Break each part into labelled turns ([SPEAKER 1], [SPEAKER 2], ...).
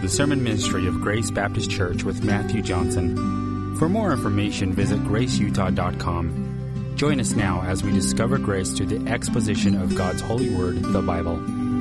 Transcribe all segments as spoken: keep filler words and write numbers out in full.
[SPEAKER 1] the sermon ministry of Grace Baptist Church with Matthew Johnson. For more information, visit grace utah dot com. Join us now as we discover grace through the exposition of God's holy word, the Bible.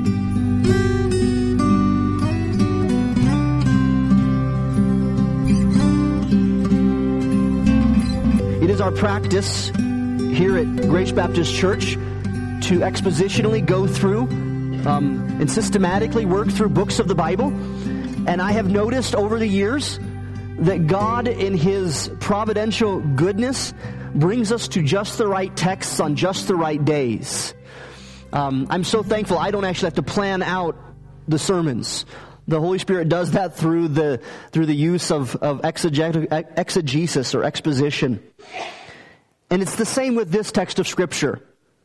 [SPEAKER 2] It is our practice here at Grace Baptist Church to expositionally go through um, and systematically work through books of the Bible. And I have noticed over the years that God, in His providential goodness, brings us to just the right texts on just the right days. Um, I'm so thankful I don't actually have to plan out the sermons. The Holy Spirit does that through the through the use of, of exeget- exegesis or exposition. And it's the same with this text of Scripture.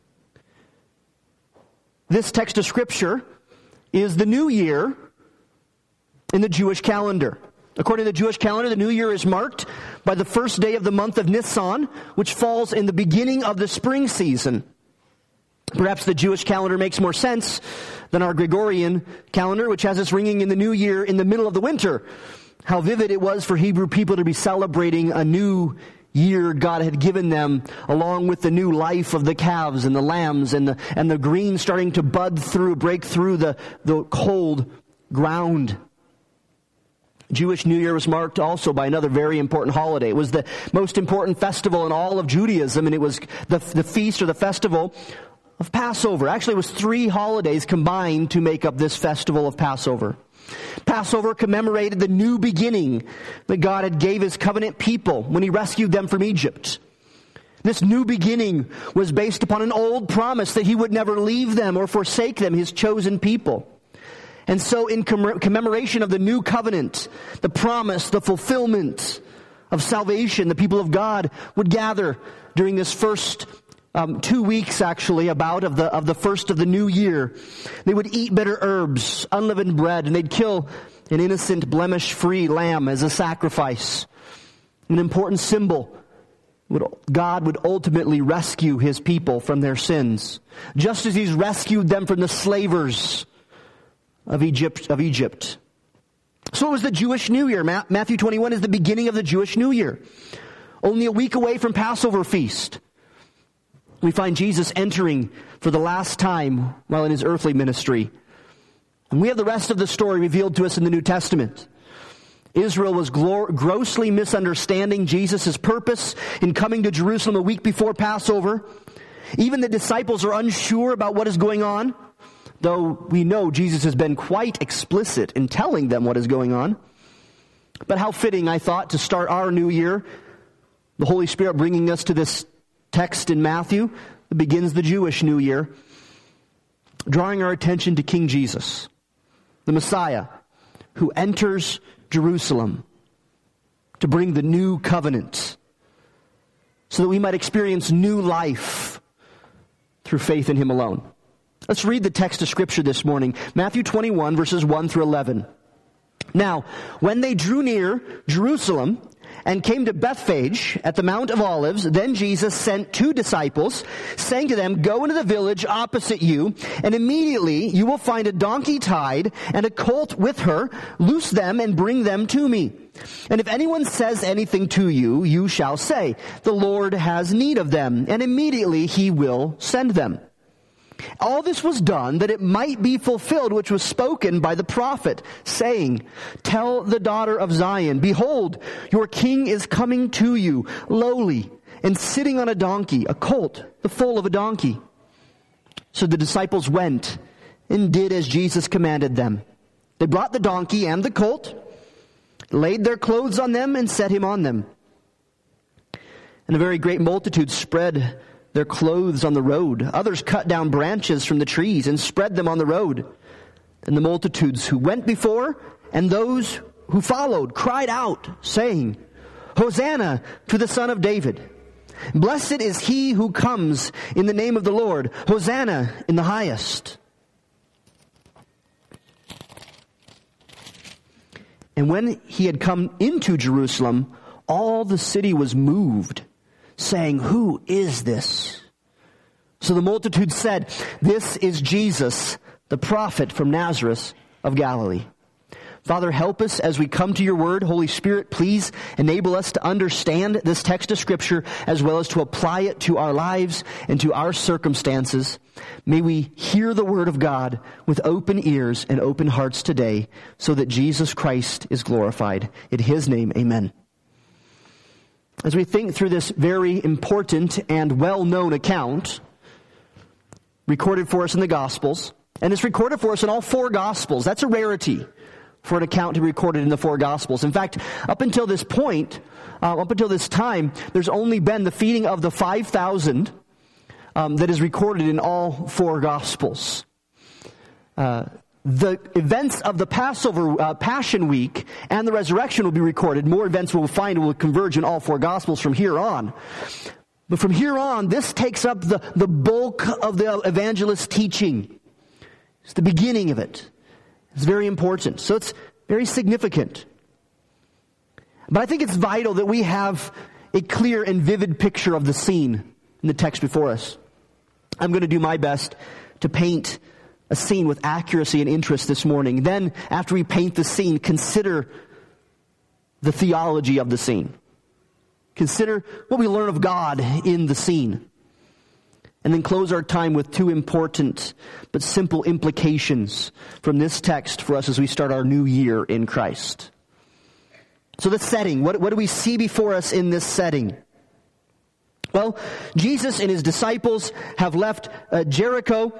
[SPEAKER 2] This text of Scripture is the new year in the Jewish calendar. According to the Jewish calendar, the new year is marked by the first day of the month of Nisan, which falls in the beginning of the spring season. Perhaps the Jewish calendar makes more sense than our Gregorian calendar, which has us ringing in the new year in the middle of the winter. How vivid it was for Hebrew people to be celebrating a new year God had given them, along with the new life of the calves and the lambs and the and the green starting to bud through, break through the, the cold ground. Jewish New Year was marked also by another very important holiday. It was the most important festival in all of Judaism, and it was the, the feast or the festival of Passover. Actually, it was three holidays combined to make up this festival of Passover. Passover commemorated the new beginning that God had gave His covenant people when He rescued them from Egypt. This new beginning was based upon an old promise that He would never leave them or forsake them, His chosen people. And so in commemoration of the new covenant, the promise, the fulfillment of salvation, the people of God would gather during this first um, two weeks, actually, about of the of the first of the new year. They would eat bitter herbs, unleavened bread, and they'd kill an innocent, blemish-free lamb as a sacrifice. An important symbol. God would ultimately rescue His people from their sins, just as He's rescued them from the slavers of Egypt. Of Egypt. So it was the Jewish New Year. Matthew twenty-one is the beginning of the Jewish New Year. Only a week away from Passover feast, we find Jesus entering for the last time while in His earthly ministry. And we have the rest of the story revealed to us in the New Testament. Israel was glor- grossly misunderstanding Jesus' purpose in coming to Jerusalem a week before Passover. Even the disciples are unsure about what is going on, though we know Jesus has been quite explicit in telling them what is going on. But how fitting, I thought, to start our new year, the Holy Spirit bringing us to this text in Matthew that begins the Jewish New Year, drawing our attention to King Jesus, the Messiah, who enters Jerusalem to bring the new covenant so that we might experience new life through faith in Him alone. Let's read the text of Scripture this morning. Matthew twenty-one, verses one through eleven. Now, when they drew near Jerusalem and came to Bethphage at the Mount of Olives, then Jesus sent two disciples, saying to them, "Go into the village opposite you, and immediately you will find a donkey tied and a colt with her. Loose them and bring them to me. And if anyone says anything to you, you shall say, 'The Lord has need of them,' and immediately He will send them." All this was done that it might be fulfilled which was spoken by the prophet, saying, "Tell the daughter of Zion, behold, your king is coming to you, lowly, and sitting on a donkey, a colt, the foal of a donkey." So the disciples went and did as Jesus commanded them. They brought the donkey and the colt, laid their clothes on them, and set him on them. And a very great multitude spread their clothes on the road. Others cut down branches from the trees and spread them on the road. And the multitudes who went before and those who followed cried out, saying, "Hosanna to the Son of David. Blessed is He who comes in the name of the Lord. Hosanna in the highest." And when He had come into Jerusalem, all the city was moved, saying, "Who is this?" So the multitude said, "This is Jesus, the prophet from Nazareth of Galilee." Father, help us as we come to your word. Holy Spirit, please enable us to understand this text of Scripture as well as to apply it to our lives and to our circumstances. May we hear the word of God with open ears and open hearts today so that Jesus Christ is glorified. In his name, amen. As we think through this very important and well-known account recorded for us in the Gospels, and it's recorded for us in all four Gospels. That's a rarity for an account to be recorded in the four Gospels. In fact, up until this point, uh, up until this time, there's only been the feeding of the five thousand um, that is recorded in all four Gospels. Uh, the events of the Passover, uh, Passion Week, and the resurrection will be recorded. More events we'll find will converge in all four Gospels from here on. But from here on, this takes up the, the bulk of the evangelist's teaching. It's the beginning of it. It's very important. So it's very significant. But I think it's vital that we have a clear and vivid picture of the scene in the text before us. I'm going to do my best to paint a scene with accuracy and interest this morning. Then, after we paint the scene, consider the theology of the scene. Consider what we learn of God in the scene. And then close our time with two important but simple implications from this text for us as we start our new year in Christ. So the setting, what, what do we see before us in this setting? Well, Jesus and his disciples have left uh, Jericho.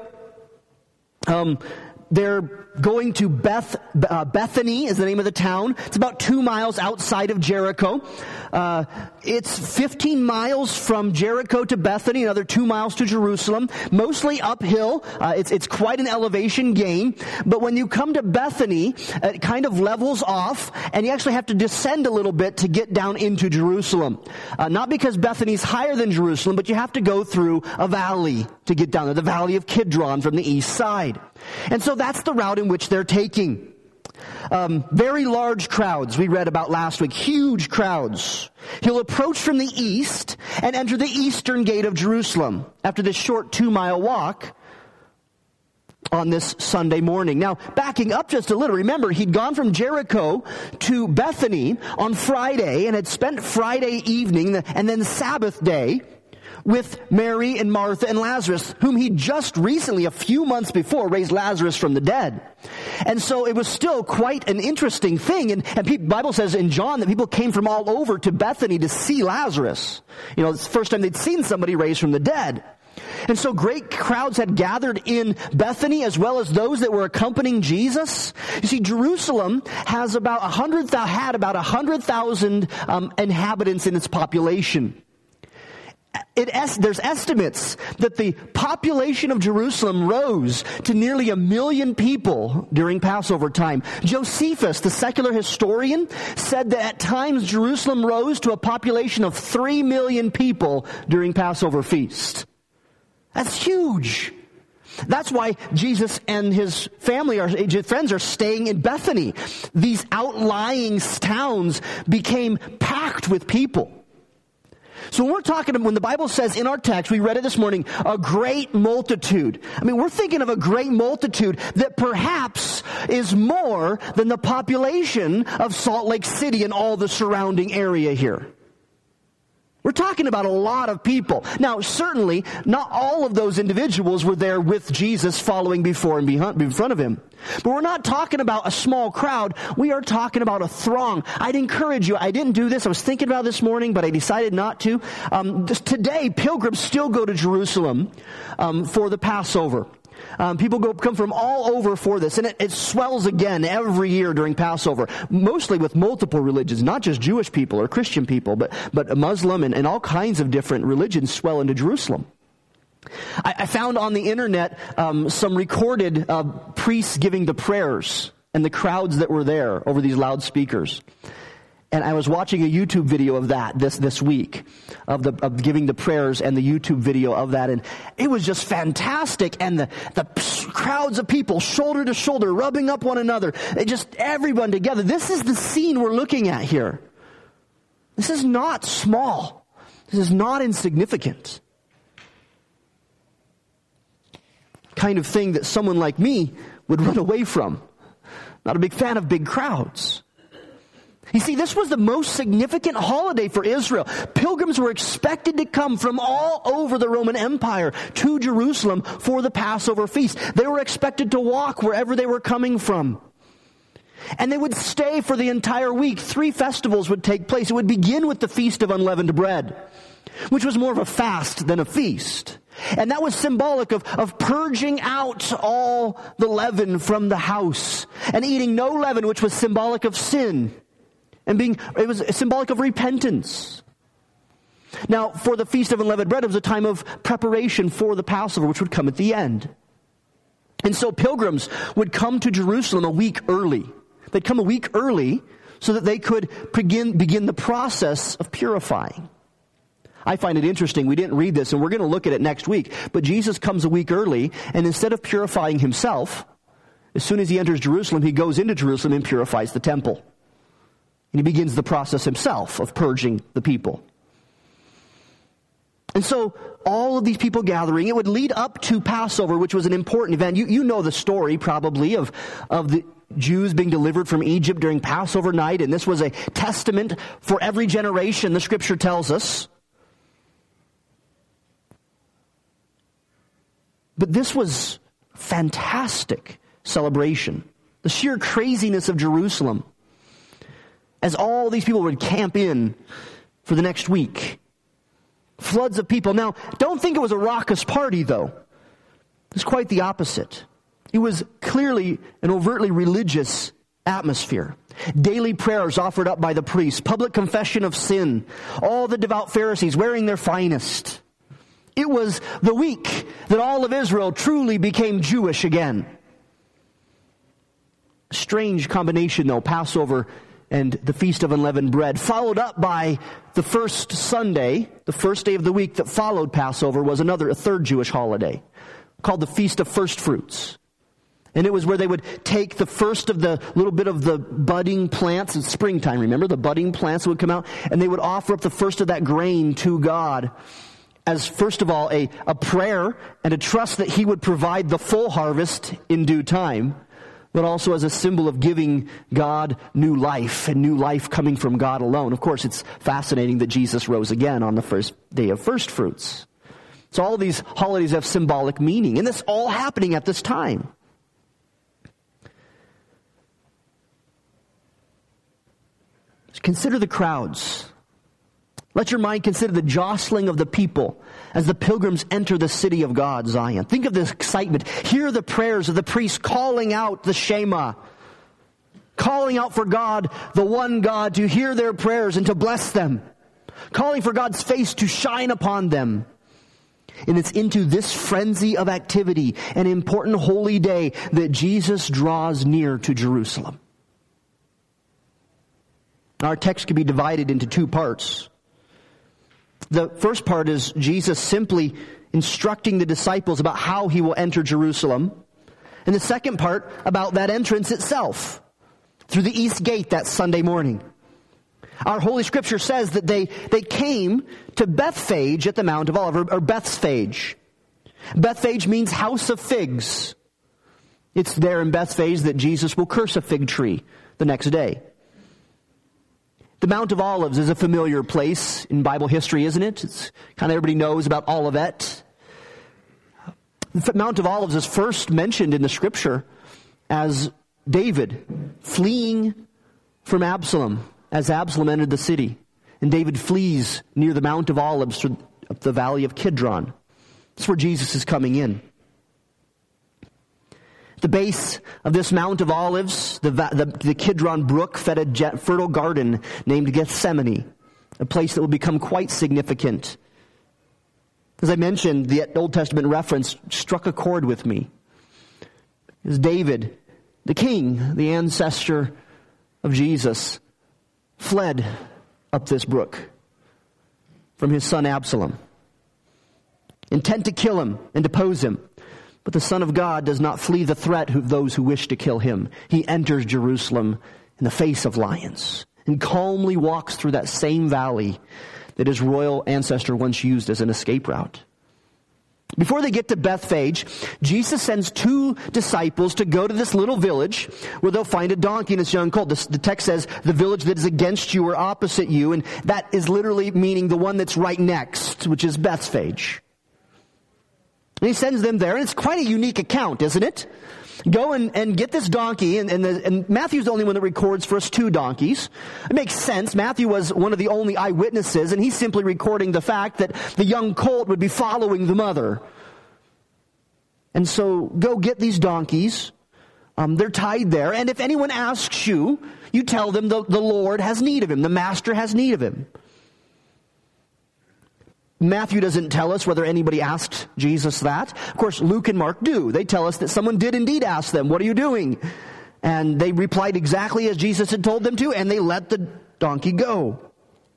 [SPEAKER 2] Um, they're going to Beth, uh, Bethany is the name of the town. It's about two miles outside of Jericho. Uh, it's fifteen miles from Jericho to Bethany, another two miles to Jerusalem, mostly uphill. Uh, it's, it's quite an elevation gain. But when you come to Bethany, it kind of levels off, and you actually have to descend a little bit to get down into Jerusalem. Uh, not because Bethany's higher than Jerusalem, but you have to go through a valley to get down there, the valley of Kidron from the east side. And so that's the route in which they're taking. Um, very large crowds we read about last week. Huge crowds. He'll approach from the east and enter the eastern gate of Jerusalem after this short two-mile walk on this Sunday morning. Now, backing up just a little, remember, he'd gone from Jericho to Bethany on Friday and had spent Friday evening and then Sabbath day with Mary and Martha and Lazarus, whom he just recently, a few months before, raised Lazarus from the dead. And so it was still quite an interesting thing. And, and the Bible says in John that people came from all over to Bethany to see Lazarus. You know, it's the first time they'd seen somebody raised from the dead. And so great crowds had gathered in Bethany as well as those that were accompanying Jesus. You see, Jerusalem has about a hundred, had about a hundred thousand um, inhabitants in its population. It es- there's estimates that the population of Jerusalem rose to nearly a million people during Passover time. Josephus, the secular historian, said that at times Jerusalem rose to a population of three million people during Passover feast. That's huge. That's why Jesus and his family, or his friends, are staying in Bethany. These outlying towns became packed with people. So when we're talking, when the Bible says in our text, we read it this morning, a great multitude. I mean, we're thinking of a great multitude that perhaps is more than the population of Salt Lake City and all the surrounding area here. We're talking about a lot of people. Now, certainly, not all of those individuals were there with Jesus following before and behind, in front of him. But we're not talking about a small crowd. We are talking about a throng. I'd encourage you. I didn't do this. I was thinking about it this morning, but I decided not to. Um, just today, pilgrims still go to Jerusalem um, for the Passover. Um, people go come from all over for this, and it, it swells again every year during Passover, mostly with multiple religions, not just Jewish people or Christian people, but, but Muslim and, and all kinds of different religions swell into Jerusalem. I, I found on the internet um, some recorded uh, priests giving the prayers and the crowds that were there over these loudspeakers. And I was watching a YouTube video of that this, this week, of the of giving the prayers and the YouTube video of that. And it was just fantastic. And the, the crowds of people, shoulder to shoulder, rubbing up one another. It just, everyone together. This is the scene we're looking at here. This is not small. This is not insignificant. Kind of thing that someone like me would run away from. Not a big fan of big crowds. You see, this was the most significant holiday for Israel. Pilgrims were expected to come from all over the Roman Empire to Jerusalem for the Passover feast. They were expected to walk wherever they were coming from. And they would stay for the entire week. Three festivals would take place. It would begin with the Feast of Unleavened Bread, which was more of a fast than a feast. And that was symbolic of, of purging out all the leaven from the house and eating no leaven, which was symbolic of sin. And being, it was symbolic of repentance. Now, for the Feast of Unleavened Bread, it was a time of preparation for the Passover, which would come at the end. And so pilgrims would come to Jerusalem a week early. They'd come a week early so that they could begin, begin the process of purifying. I find it interesting. We didn't read this, and we're going to look at it next week. But Jesus comes a week early, and instead of purifying himself, as soon as he enters Jerusalem, he goes into Jerusalem and purifies the temple. And he begins the process himself of purging the people. And so all of these people gathering, it would lead up to Passover, which was an important event. You, you know the story probably of, of the Jews being delivered from Egypt during Passover night. And this was a testament for every generation, the scripture tells us. But this was fantastic celebration. The sheer craziness of Jerusalem, as all these people would camp in for the next week. Floods of people. Now, don't think it was a raucous party, though. It's quite the opposite. It was clearly an overtly religious atmosphere. Daily prayers offered up by the priests, public confession of sin, all the devout Pharisees wearing their finest. It was the week that all of Israel truly became Jewish again. Strange combination, though, Passover and the Feast of Unleavened Bread, followed up by the first Sunday, the first day of the week that followed Passover, was another, a third Jewish holiday called the Feast of First Fruits. And it was where they would take the first of the little bit of the budding plants. It's springtime, remember? The budding plants would come out, and they would offer up the first of that grain to God as, first of all, a, a prayer and a trust that he would provide the full harvest in due time, but also as a symbol of giving God new life, and new life coming from God alone. Of course, it's fascinating that Jesus rose again on the first day of first fruits. So all of these holidays have symbolic meaning, and this all happening at this time. Consider the crowds. Let your mind consider the jostling of the people as the pilgrims enter the city of God, Zion. Think of this excitement. Hear the prayers of the priests calling out the Shema, calling out for God, the one God, to hear their prayers and to bless them, calling for God's face to shine upon them. And it's into this frenzy of activity, an important holy day, that Jesus draws near to Jerusalem. Our text can be divided into two parts. The first part is Jesus simply instructing the disciples about how he will enter Jerusalem. And the second part about that entrance itself, through the east gate that Sunday morning. Our Holy Scripture says that they, they came to Bethphage at the Mount of Olives, or, or Bethphage. Bethphage means house of figs. It's there in Bethphage that Jesus will curse a fig tree the next day. The Mount of Olives is a familiar place in Bible history, isn't it? It's kind of everybody knows about Olivet. The Mount of Olives is first mentioned in the Scripture as David fleeing from Absalom as Absalom entered the city. And David flees near the Mount of Olives through the valley of Kidron. That's where Jesus is coming in. The base of this Mount of Olives, the, the, the Kidron Brook fed a jet, fertile garden named Gethsemane, a place that will become quite significant. As I mentioned, the Old Testament reference struck a chord with me. As David, the king, the ancestor of Jesus, fled up this brook from his son Absalom, intent to kill him and depose him. But the Son of God does not flee the threat of those who wish to kill him. He enters Jerusalem in the face of lions and calmly walks through that same valley that his royal ancestor once used as an escape route. Before they get to Bethphage, Jesus sends two disciples to go to this little village where they'll find a donkey and its young colt. The, the text says the village that is against you or opposite you, and that is literally meaning the one that's right next, which is Bethphage. And he sends them there, and it's quite a unique account, isn't it? Go and, and get this donkey, and, and, the, and Matthew's the only one that records for us two donkeys. It makes sense. Matthew was one of the only eyewitnesses, and he's simply recording the fact that the young colt would be following the mother. And so, go get these donkeys. Um, they're tied there, and if anyone asks you, you tell them the, the Lord has need of him. The Master has need of him. Matthew doesn't tell us whether anybody asked Jesus that. Of course, Luke and Mark do. They tell us that someone did indeed ask them, "What are you doing?" And they replied exactly as Jesus had told them to, and they let the donkey go.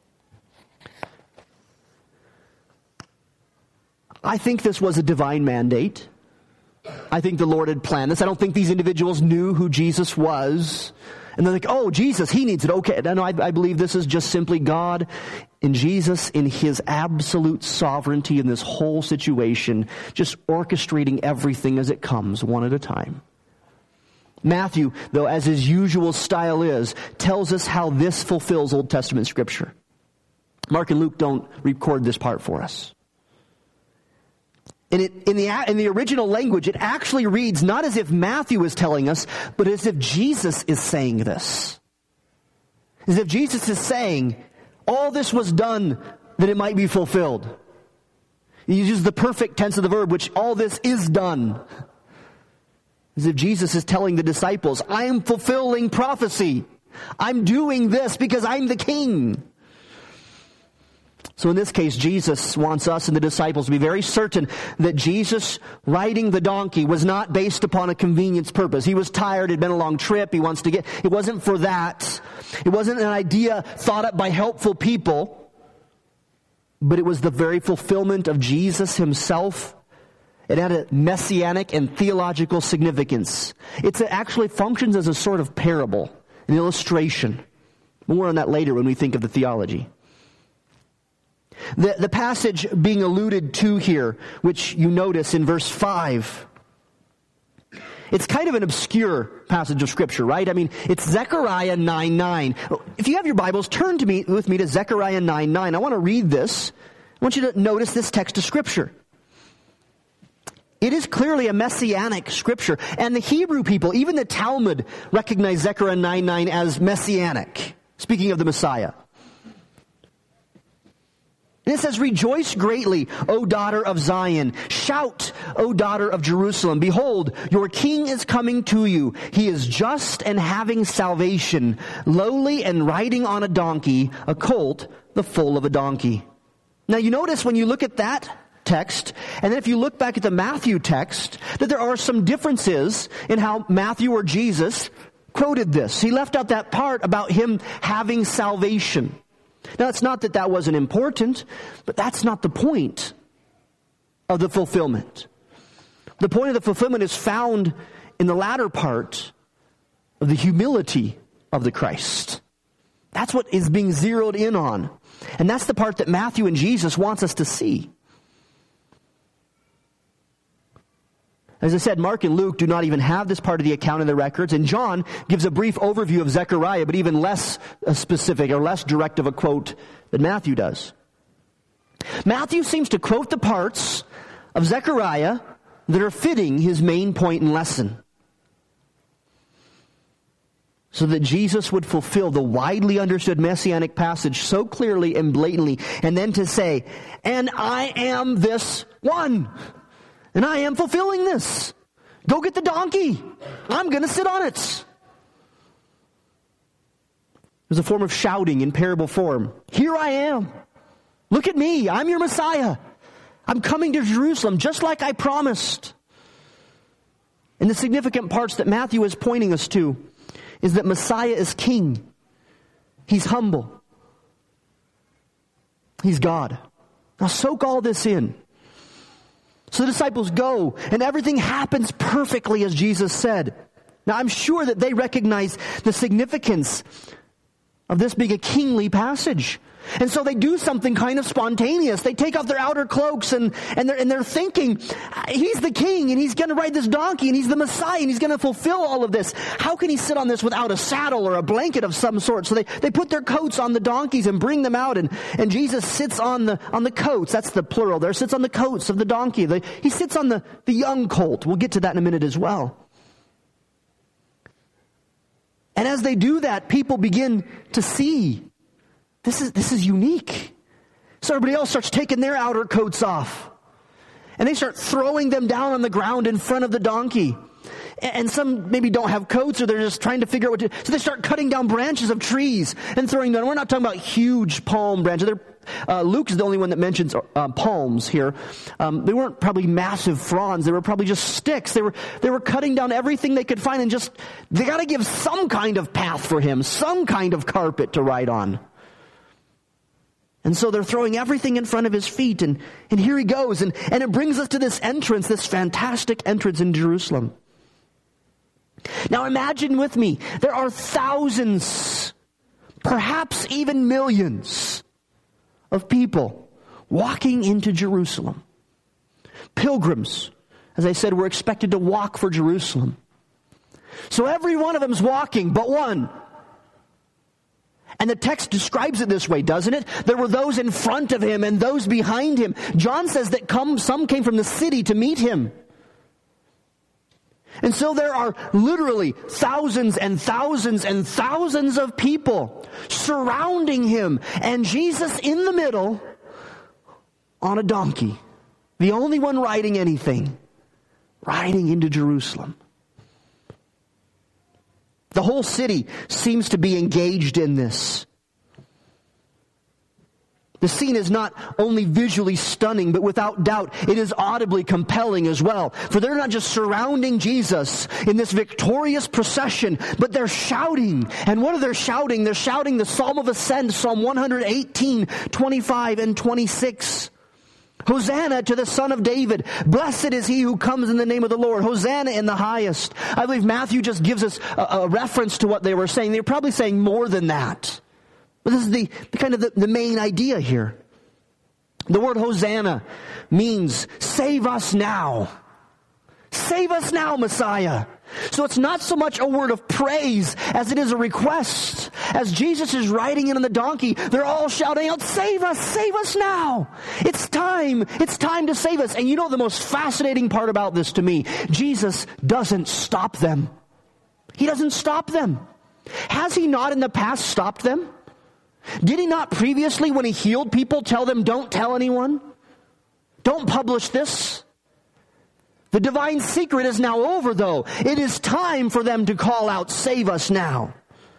[SPEAKER 2] I think this was a divine mandate. I think the Lord had planned this. I don't think these individuals knew who Jesus was. And they're like, "Oh, Jesus, he needs it." Okay. No, I, I believe this is just simply God in Jesus, in his absolute sovereignty in this whole situation, just orchestrating everything as it comes, one at a time. Matthew, though, as his usual style is, tells us how this fulfills Old Testament Scripture. Mark and Luke don't record this part for us. And it, in the in the original language, it actually reads not as if Matthew is telling us, but as if Jesus is saying this. As if Jesus is saying, all this was done that it might be fulfilled. He uses the perfect tense of the verb, which all this is done. As if Jesus is telling the disciples, I am fulfilling prophecy. I'm doing this because I'm the king. So in this case, Jesus wants us and the disciples to be very certain that Jesus riding the donkey was not based upon a convenience purpose. He was tired, it had been a long trip, he wants to get... It wasn't for that. It wasn't an idea thought up by helpful people, but it was the very fulfillment of Jesus himself. It had a messianic and theological significance. It actually functions as a sort of parable, an illustration. More on that later when we think of the theology. The, the passage being alluded to here, which you notice in verse five, it's kind of an obscure passage of Scripture, right? I mean, it's Zechariah nine nine. If you have your Bibles, turn to me with me to Zechariah nine nine. I want to read this. I want you to notice this text of Scripture. It is clearly a messianic Scripture, and the Hebrew people, even the Talmud, recognize Zechariah nine nine as messianic, speaking of the Messiah. And it says, "Rejoice greatly, O daughter of Zion. Shout, O daughter of Jerusalem. Behold, your king is coming to you. He is just and having salvation, lowly and riding on a donkey, a colt, the foal of a donkey." Now you notice when you look at that text, and then if you look back at the Matthew text, that there are some differences in how Matthew or Jesus quoted this. He left out that part about him having salvation. Now, it's not that that wasn't important, but that's not the point of the fulfillment. The point of the fulfillment is found in the latter part of the humility of the Christ. That's what is being zeroed in on. And that's the part that Matthew and Jesus wants us to see. As I said, Mark and Luke do not even have this part of the account in the records, and John gives a brief overview of Zechariah, but even less specific or less direct of a quote than Matthew does. Matthew seems to quote the parts of Zechariah that are fitting his main point and lesson, so that Jesus would fulfill the widely understood messianic passage so clearly and blatantly, and then to say, "And I am this one. And I am fulfilling this. Go get the donkey. I'm going to sit on it." There's a form of shouting in parable form. "Here I am. Look at me. I'm your Messiah. I'm coming to Jerusalem just like I promised." And the significant parts that Matthew is pointing us to is that Messiah is king. He's humble. He's God. Now soak all this in. So the disciples go, and everything happens perfectly as Jesus said. Now I'm sure that they recognize the significance of this being a kingly passage. And so they do something kind of spontaneous. They take off their outer cloaks and, and, they're, and they're thinking, he's the king and he's going to ride this donkey and he's the Messiah and he's going to fulfill all of this. How can he sit on this without a saddle or a blanket of some sort? So they, they put their coats on the donkeys and bring them out, and, and Jesus sits on the on the coats. That's the plural there. Sits on the coats of the donkey. The, he sits on the, the young colt. We'll get to that in a minute as well. And as they do that, people begin to see This is this is unique. So everybody else starts taking their outer coats off. And they start throwing them down on the ground in front of the donkey. And some maybe don't have coats, or they're just trying to figure out what to do. So they start cutting down branches of trees and throwing them. We're not talking about huge palm branches. They're, uh, Luke is the only one that mentions uh, palms here. Um, they weren't probably massive fronds. They were probably just sticks. They were they were cutting down everything they could find, and just, they got to give some kind of path for him, some kind of carpet to ride on. And so they're throwing everything in front of his feet, and, and here he goes. And, and it brings us to this entrance, this fantastic entrance in Jerusalem. Now imagine with me, there are thousands, perhaps even millions of people walking into Jerusalem. Pilgrims, as I said, were expected to walk for Jerusalem. So every one of them is walking, but one. And the text describes it this way, doesn't it? There were those in front of him and those behind him. John says that come, some came from the city to meet him. And so there are literally thousands and thousands and thousands of people surrounding him. And Jesus in the middle on a donkey. The only one riding anything. Riding into Jerusalem. The whole city seems to be engaged in this. The scene is not only visually stunning, but without doubt, it is audibly compelling as well. For they're not just surrounding Jesus in this victorious procession, but they're shouting. And what are they shouting? They're shouting the Psalm of Ascent, Psalm one eighteen, twenty-five, and twenty-six. Hosanna to the Son of David. Blessed is he who comes in the name of the Lord. Hosanna in the highest. I believe Matthew just gives us a, a reference to what they were saying. They were probably saying more than that. But this is the, the kind of the, the main idea here. The word Hosanna means save us now. Save us now, Messiah. So it's not so much a word of praise as it is a request. As Jesus is riding in on the donkey, they're all shouting out, save us, save us now. It's time, it's time to save us. And you know the most fascinating part about this to me? Jesus doesn't stop them. He doesn't stop them. Has he not in the past stopped them? Did he not previously, when he healed people, tell them, don't tell anyone? Don't publish this? The divine secret is now over, though. It is time for them to call out, save us now.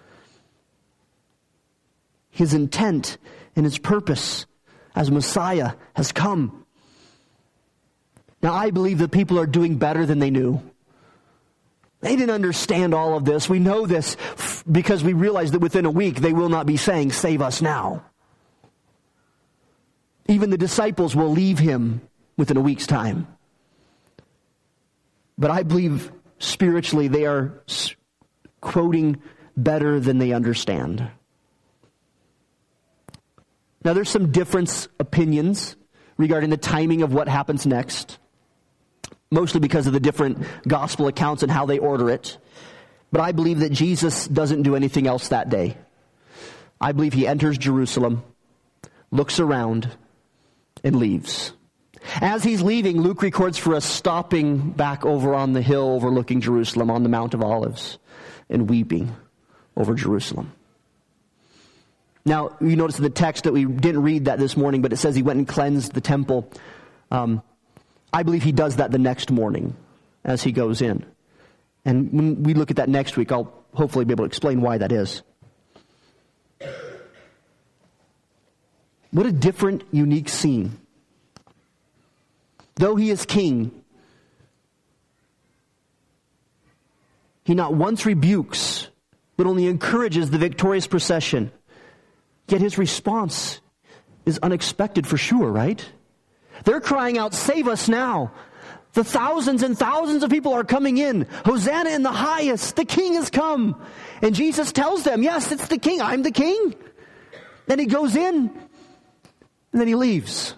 [SPEAKER 2] His intent and his purpose as Messiah has come. Now, I believe the people are doing better than they knew. They didn't understand all of this. We know this because we realize that within a week they will not be saying, save us now. Even the disciples will leave him within a week's time. But I believe spiritually they are quoting better than they understand. Now there's some different opinions regarding the timing of what happens next. Mostly because of the different gospel accounts and how they order it. But I believe that Jesus doesn't do anything else that day. I believe he enters Jerusalem, looks around, and leaves. As he's leaving, Luke records for us stopping back over on the hill overlooking Jerusalem on the Mount of Olives and weeping over Jerusalem. Now, you notice in the text that we didn't read that this morning, but it says he went and cleansed the temple. Um, I believe he does that the next morning as he goes in. And when we look at that next week, I'll hopefully be able to explain why that is. What a different, unique scene. Though he is king, he not once rebukes, but only encourages the victorious procession. Yet his response is unexpected for sure, right? They're crying out, save us now. The thousands and thousands of people are coming in. Hosanna in the highest. The king has come. And Jesus tells them, yes, it's the king. I'm the king. Then he goes in, and then he leaves.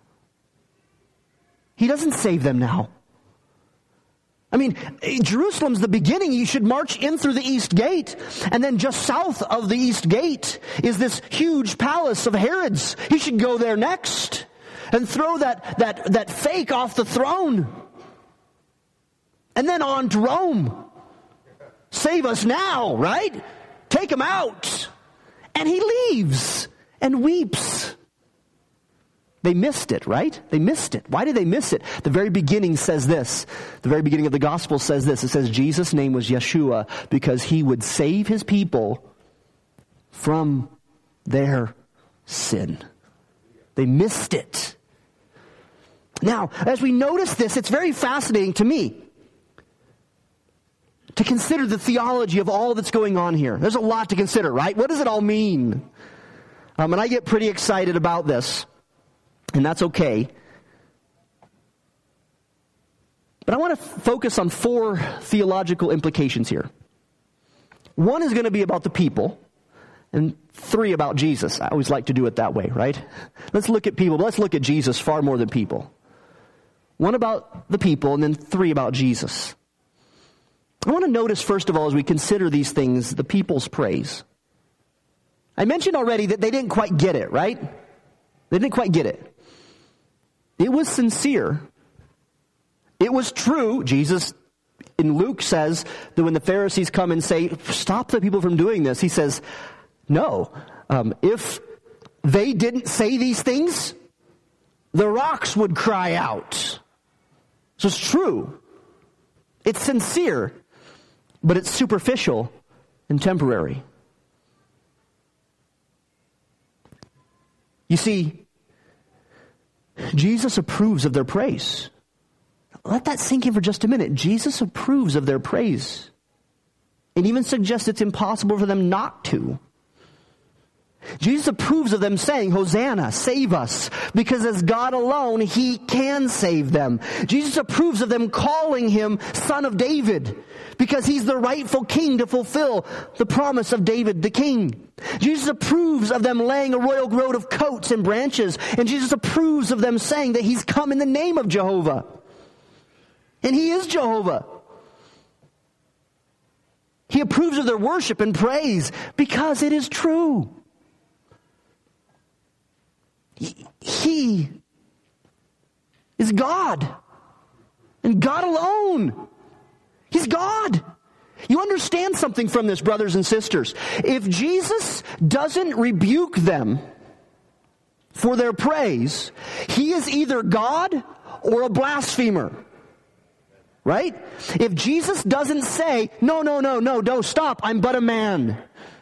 [SPEAKER 2] He doesn't save them now. I mean, Jerusalem's the beginning. You should march in through the east gate. And then just south of the east gate is this huge palace of Herod's. He should go there next and throw that, that, that fake off the throne. And then on to Rome. Save us now, right? Take him out. And he leaves and weeps. They missed it, right? They missed it. Why did they miss it? The very beginning says this. The very beginning of the gospel says this. It says Jesus' name was Yeshua because he would save his people from their sin. They missed it. Now, as we notice this, it's very fascinating to me to consider the theology of all that's going on here. There's a lot to consider, right? What does it all mean? Um, and I get pretty excited about this. And that's okay. But I want to f- focus on four theological implications here. One is going to be about the people, and three about Jesus. I always like to do it that way, right? Let's look at people, but let's look at Jesus far more than people. One about the people, and then three about Jesus. I want to notice, first of all, as we consider these things, the people's praise. I mentioned already that they didn't quite get it, right? They didn't quite get it. It was sincere. It was true. Jesus in Luke says that when the Pharisees come and say, stop the people from doing this, he says, no. Um, if they didn't say these things, the rocks would cry out. So it's true. It's sincere, but it's superficial and temporary. You see, Jesus approves of their praise. Let that sink in for just a minute. Jesus approves of their praise. And even suggests it's impossible for them not to. Jesus approves of them saying, Hosanna, save us, because as God alone, he can save them. Jesus approves of them calling him Son of David, because he's the rightful king to fulfill the promise of David the king. Jesus approves of them laying a royal road of coats and branches, and Jesus approves of them saying that he's come in the name of Jehovah. And he is Jehovah. He approves of their worship and praise because it is true. He is God. And God alone. He's God. You understand something from this, brothers and sisters. If Jesus doesn't rebuke them for their praise, he is either God or a blasphemer. Right? If Jesus doesn't say, no, no, no, no, don't stop, I'm but a man.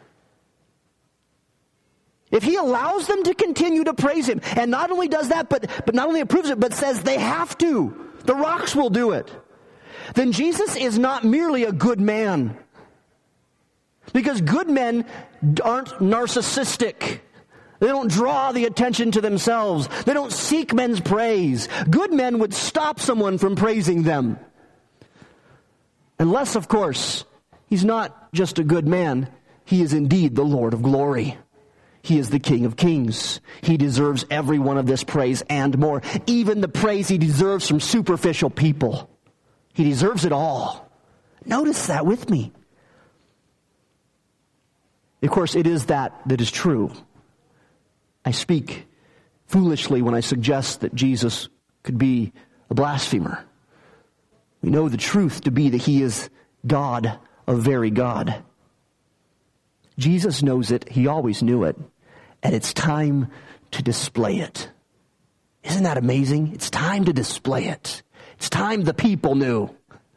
[SPEAKER 2] If he allows them to continue to praise him, and not only does that, but, but not only approves it, but says they have to, the rocks will do it, then Jesus is not merely a good man. Because good men aren't narcissistic. They don't draw the attention to themselves. They don't seek men's praise. Good men would stop someone from praising them. Unless, of course, he's not just a good man. He is indeed the Lord of glory. He is the King of kings. He deserves every one of this praise and more. Even the praise he deserves from superficial people. He deserves it all. Notice that with me. Of course, it is that that is true. I speak foolishly when I suggest that Jesus could be a blasphemer. We know the truth to be that he is God, a very God. Jesus knows it. He always knew it. And it's time to display it. Isn't that amazing? It's time to display it. It's time the people knew.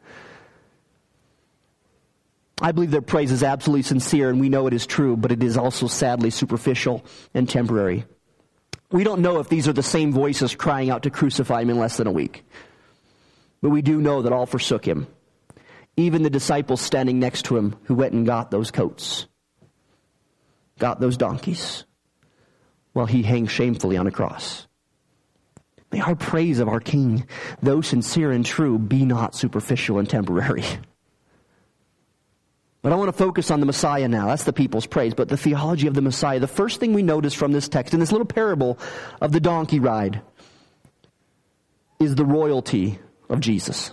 [SPEAKER 2] I believe their praise is absolutely sincere, and we know it is true, but it is also sadly superficial and temporary. We don't know if these are the same voices crying out to crucify him in less than a week. But we do know that all forsook him. Even the disciples standing next to him who went and got those coats, got those donkeys, while he hangs shamefully on a cross. May our praise of our King, though sincere and true, be not superficial and temporary. But I want to focus on the Messiah now. That's the people's praise. But the theology of the Messiah. The first thing we notice from this text, in this little parable of the donkey ride, is the royalty of Jesus.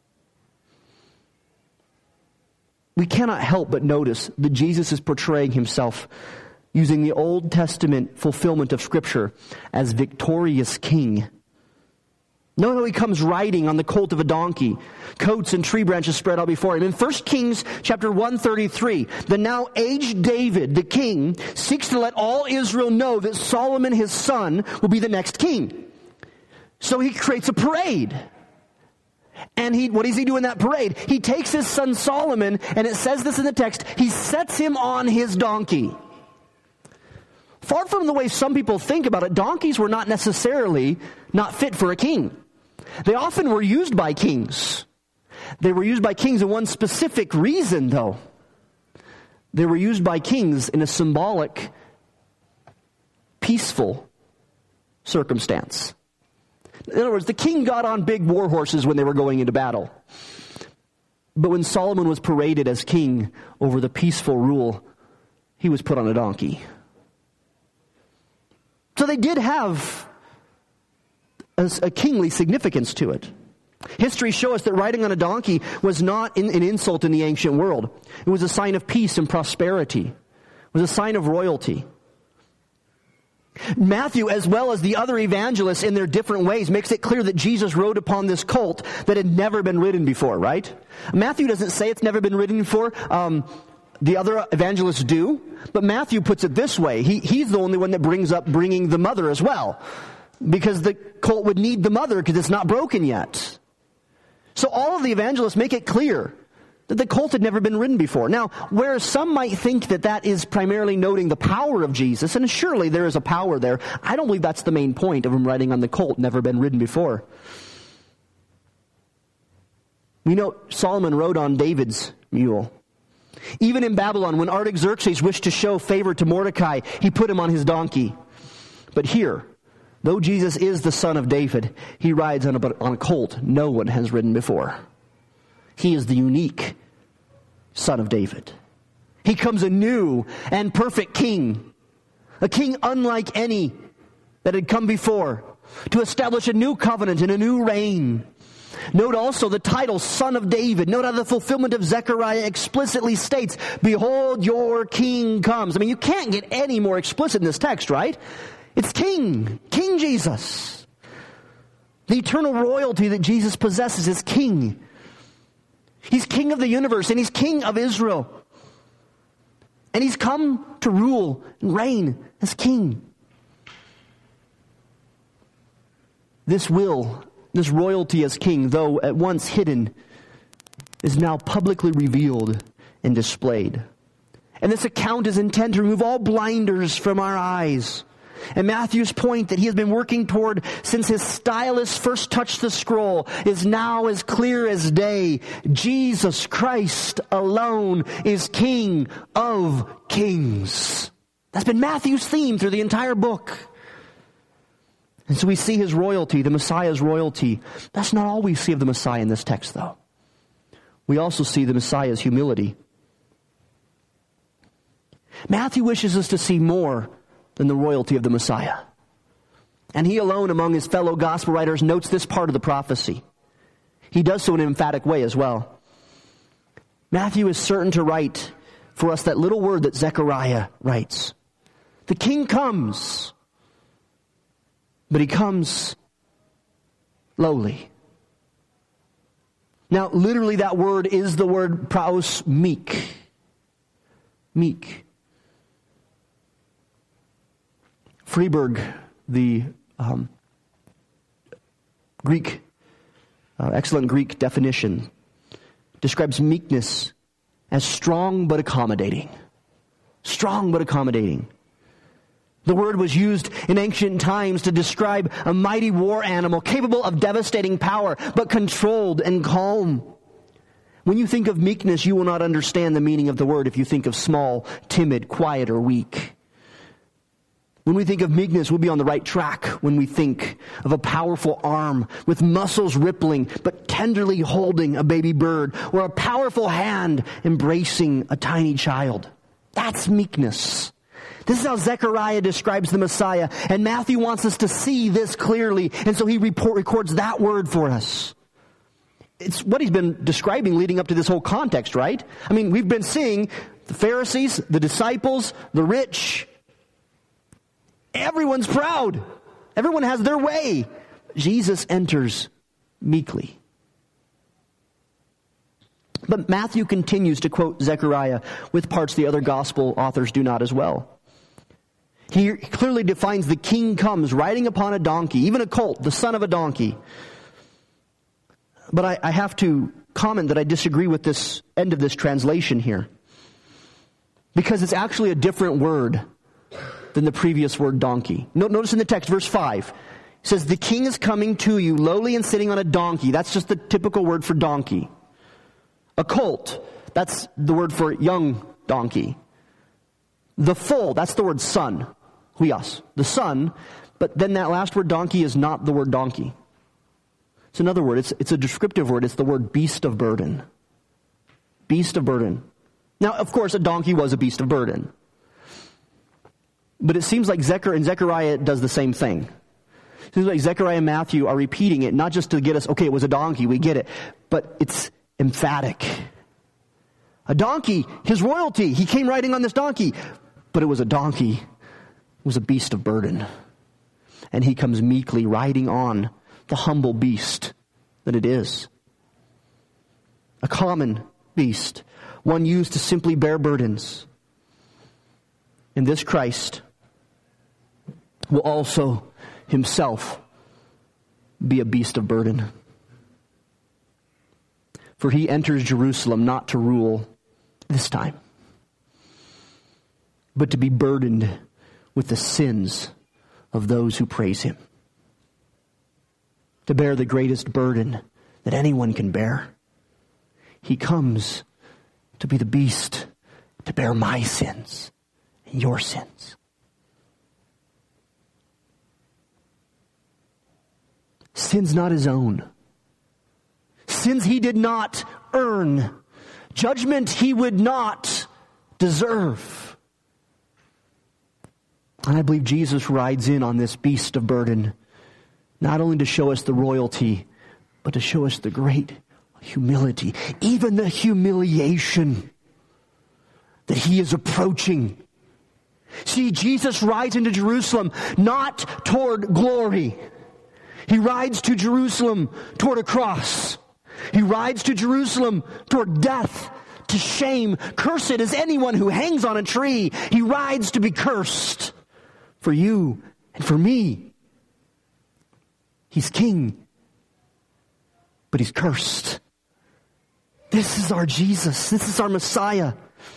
[SPEAKER 2] We cannot help but notice that Jesus is portraying himself using the Old Testament fulfillment of Scripture as victorious king. Note how he comes riding on the colt of a donkey, coats and tree branches spread out before him. In First Kings chapter one thirty-three, the now aged David, the king, seeks to let all Israel know that Solomon, his son, will be the next king. So he creates a parade. And he, what does he do in that parade? He takes his son Solomon, and it says this in the text, he sets him on his donkey. Far from the way some people think about it, donkeys were not necessarily not fit for a king. They often were used by kings. They were used by kings in one specific reason, though. They were used by kings in a symbolic, peaceful circumstance. In other words, the king got on big war horses when they were going into battle. But when Solomon was paraded as king over the peaceful rule, he was put on a donkey. So they did have a, a kingly significance to it. History shows us that riding on a donkey was not in, an insult in the ancient world. It was a sign of peace and prosperity. It was a sign of royalty. Matthew, as well as the other evangelists in their different ways, makes it clear that Jesus rode upon this colt that had never been ridden before, right? Matthew doesn't say it's never been ridden before. Um, the other evangelists do. But Matthew puts it this way. He, he's the only one that brings up bringing the mother as well. Because the colt would need the mother because it's not broken yet. So all of the evangelists make it clear that the colt had never been ridden before. Now, whereas some might think that that is primarily noting the power of Jesus, and surely there is a power there, I don't believe that's the main point of him riding on the colt, never been ridden before. We know Solomon rode on David's mule. Even in Babylon, when Artaxerxes wished to show favor to Mordecai, he put him on his donkey. But here, though Jesus is the son of David, he rides on a, on a colt no one has ridden before. He is the unique son of David. He comes a new and perfect king, a king unlike any that had come before, to establish a new covenant and a new reign. Note also the title, Son of David. Note how the fulfillment of Zechariah explicitly states, behold, your king comes. I mean, you can't get any more explicit in this text, right? It's King, King Jesus. The eternal royalty that Jesus possesses is King. He's King of the universe, and he's King of Israel. And he's come to rule and reign as King. This will, this royalty as King, though at once hidden, is now publicly revealed and displayed. And this account is intended to remove all blinders from our eyes. And Matthew's point that he has been working toward since his stylus first touched the scroll is now as clear as day. Jesus Christ alone is King of kings. That's been Matthew's theme through the entire book. And so we see his royalty, the Messiah's royalty. That's not all we see of the Messiah in this text, though. We also see the Messiah's humility. Matthew wishes us to see more than the royalty of the Messiah. And he alone among his fellow gospel writers notes this part of the prophecy. He does so in an emphatic way as well. Matthew is certain to write for us that little word that Zechariah writes. The king comes, but he comes lowly. Now, literally that word is the word praos, meek. Meek. Freeberg, the um, Greek, uh, excellent Greek definition, describes meekness as strong but accommodating. Strong but accommodating. The word was used in ancient times to describe a mighty war animal capable of devastating power, but controlled and calm. When you think of meekness, you will not understand the meaning of the word if you think of small, timid, quiet, or weak. When we think of meekness, we'll be on the right track when we think of a powerful arm with muscles rippling but tenderly holding a baby bird, or a powerful hand embracing a tiny child. That's meekness. This is how Zechariah describes the Messiah, and Matthew wants us to see this clearly, and so he report, records that word for us. It's what he's been describing leading up to this whole context, right? I mean, we've been seeing the Pharisees, the disciples, the rich. Everyone's proud. Everyone has their way. Jesus enters meekly. But Matthew continues to quote Zechariah with parts the other gospel authors do not as well. He clearly defines the king comes riding upon a donkey, even a colt, the son of a donkey. But I, I have to comment that I disagree with this end of this translation here, because it's actually a different word than the previous word donkey. Notice in the text, verse five, it says, the king is coming to you lowly and sitting on a donkey. That's just the typical word for donkey. A colt, that's the word for young donkey. The foal, that's the word son, huios, the son, but then that last word donkey is not the word donkey. It's another word, it's, it's a descriptive word, it's the word beast of burden. Beast of burden. Now, of course, a donkey was a beast of burden. But it seems like Zechariah and Zechariah does the same thing. It seems like Zechariah and Matthew are repeating it, not just to get us, okay, it was a donkey, we get it, but it's emphatic. A donkey, his royalty, he came riding on this donkey, but it was a donkey, it was a beast of burden. And he comes meekly riding on the humble beast that it is. A common beast, one used to simply bear burdens. And this Christ will also himself be a beast of burden. For he enters Jerusalem not to rule this time, but to be burdened with the sins of those who praise him. To bear the greatest burden that anyone can bear. He comes to be the beast, to bear my sins and your sins. Sins not his own. Sins he did not earn. Judgment he would not deserve. And I believe Jesus rides in on this beast of burden, not only to show us the royalty, but to show us the great humility, even the humiliation that he is approaching. See, Jesus rides into Jerusalem not toward glory. He rides to Jerusalem toward a cross. He rides to Jerusalem toward death, to shame. Cursed is anyone who hangs on a tree. He rides to be cursed for you and for me. He's king, but he's cursed. This is our Jesus. This is our Messiah.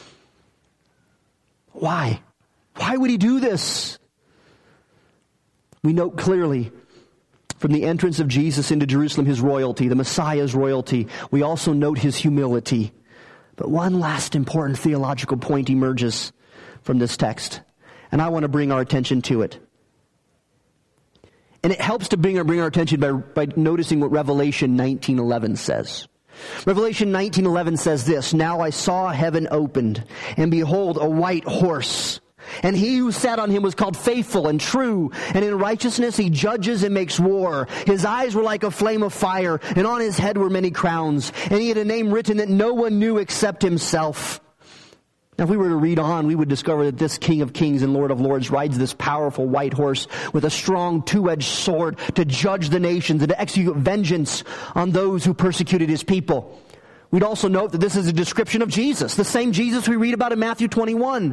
[SPEAKER 2] Why? Why would he do this? We note clearly from the entrance of Jesus into Jerusalem his royalty, the Messiah's royalty. We also note his humility. But one last important theological point emerges from this text, and I want to bring our attention to it. And it helps to bring our, bring our attention by, by noticing what Revelation nineteen eleven says. Revelation nineteen eleven says this, "Now I saw heaven opened, and behold, a white horse. And he who sat on him was called Faithful and True, and in righteousness he judges and makes war. His eyes were like a flame of fire, and on his head were many crowns. And he had a name written that no one knew except himself." Now, if we were to read on, we would discover that this King of Kings and Lord of Lords rides this powerful white horse with a strong two-edged sword to judge the nations and to execute vengeance on those who persecuted his people. We'd also note that this is a description of Jesus, the same Jesus we read about in Matthew twenty-one.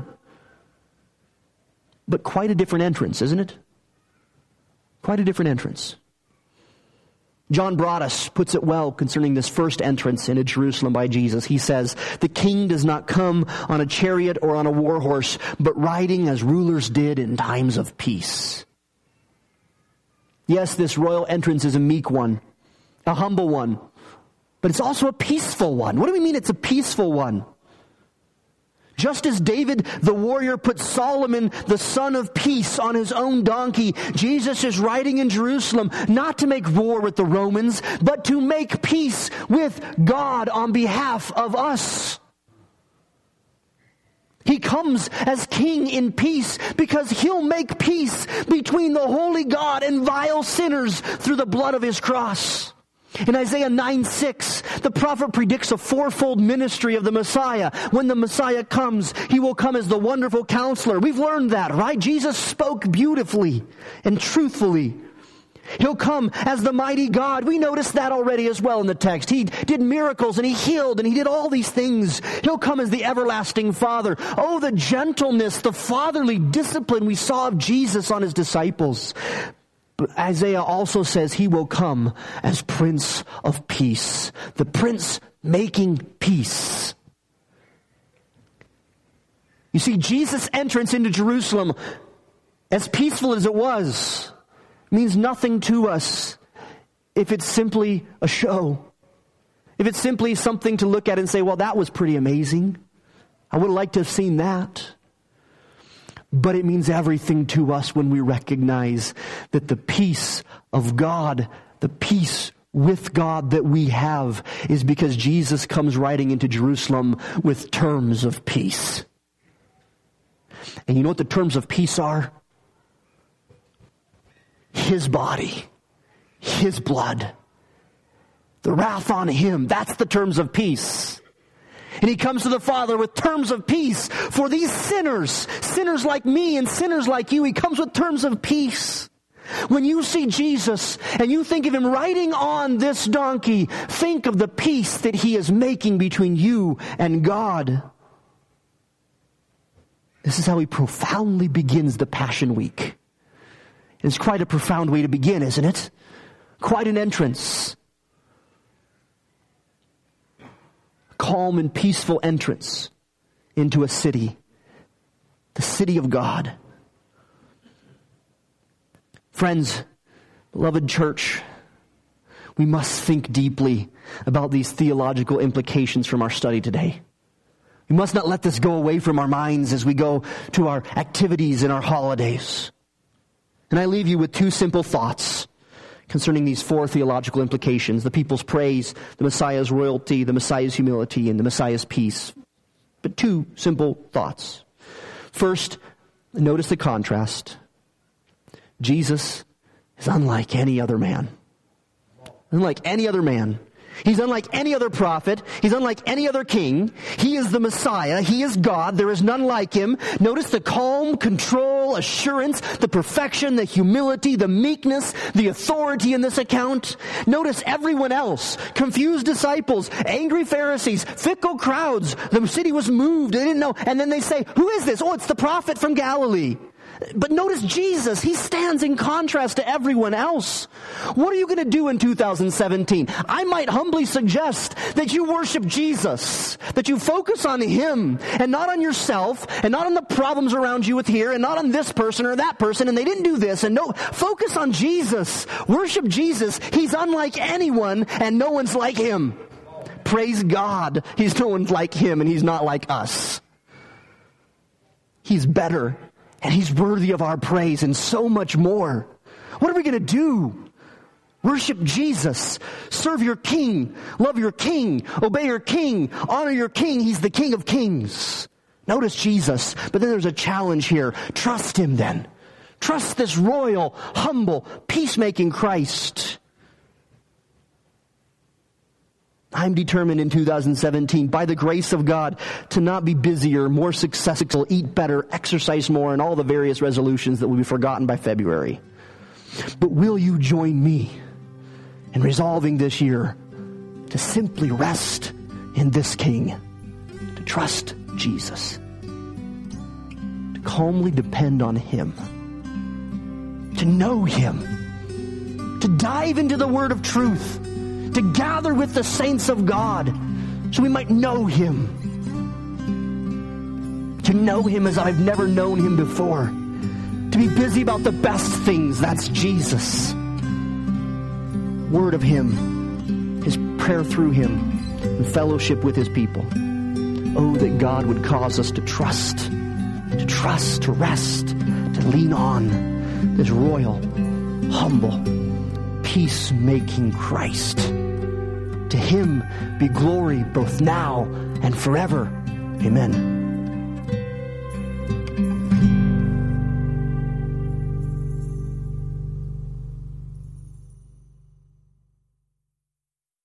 [SPEAKER 2] But quite a different entrance, isn't it? Quite a different entrance. John Broadus puts it well concerning this first entrance into Jerusalem by Jesus. He says, "The king does not come on a chariot or on a war horse, but riding as rulers did in times of peace." Yes, this royal entrance is a meek one, a humble one, but it's also a peaceful one. What do we mean it's a peaceful one? Just as David the warrior put Solomon, the son of peace, on his own donkey, Jesus is riding in Jerusalem not to make war with the Romans, but to make peace with God on behalf of us. He comes as king in peace because he'll make peace between the holy God and vile sinners through the blood of his cross. In Isaiah nine six, the prophet predicts a fourfold ministry of the Messiah. When the Messiah comes, he will come as the wonderful counselor. We've learned that, right? Jesus spoke beautifully and truthfully. He'll come as the mighty God. We noticed that already as well in the text. He did miracles and he healed and he did all these things. He'll come as the everlasting Father. Oh, the gentleness, the fatherly discipline we saw of Jesus on his disciples. But Isaiah also says he will come as Prince of Peace. The Prince making peace. You see, Jesus' entrance into Jerusalem, as peaceful as it was, means nothing to us if it's simply a show. If it's simply something to look at and say, well, that was pretty amazing. I would have liked to have seen that. But it means everything to us when we recognize that the peace of God, the peace with God that we have, is because Jesus comes riding into Jerusalem with terms of peace. And you know what the terms of peace are? His body, his blood, the wrath on him. That's the terms of peace. And he comes to the Father with terms of peace for these sinners, sinners like me and sinners like you. He comes with terms of peace. When you see Jesus and you think of him riding on this donkey, think of the peace that he is making between you and God. This is how he profoundly begins the Passion Week. It's quite a profound way to begin, isn't it? Quite an entrance. Calm and peaceful entrance into a city. The city of God. Friends, beloved church, we must think deeply about these theological implications from our study today. We must not let this go away from our minds as we go to our activities and our holidays. And I leave you with two simple thoughts concerning these four theological implications: the people's praise, the Messiah's royalty, the Messiah's humility, and the Messiah's peace. But two simple thoughts. First, notice the contrast. Jesus is unlike any other man. Unlike any other man. He's unlike any other prophet. He's unlike any other king. He is the Messiah. He is God. There is none like him. Notice the calm, control, assurance, the perfection, the humility, the meekness, the authority in this account. Notice everyone else. Confused disciples, angry Pharisees, fickle crowds. The city was moved. They didn't know. And then they say, who is this? Oh, it's the prophet from Galilee. But notice Jesus, he stands in contrast to everyone else. What are you going to do in two thousand seventeen? I might humbly suggest that you worship Jesus, that you focus on him and not on yourself and not on the problems around you with here and not on this person or that person and they didn't do this, and no, focus on Jesus. Worship Jesus. He's unlike anyone and no one's like him. Praise God. He's no one's like him and he's not like us. He's better. And he's worthy of our praise and so much more. What are we going to do? Worship Jesus. Serve your King. Love your King. Obey your King. Honor your King. He's the King of Kings. Notice Jesus. But then there's a challenge here. Trust him then. Trust this royal, humble, peacemaking Christ. I'm determined in two thousand seventeen, by the grace of God, to not be busier, more successful, eat better, exercise more, and all the various resolutions that will be forgotten by February. But will you join me in resolving this year to simply rest in this King, to trust Jesus, to calmly depend on him, to know him, to dive into the word of truth, to gather with the saints of God so we might know him. To know him as I've never known him before. To be busy about the best things, that's Jesus. Word of him, his prayer through him, and fellowship with his people. Oh, that God would cause us to trust, to trust, to rest, to lean on this royal, humble, peacemaking Christ. To him be glory both now and forever. Amen.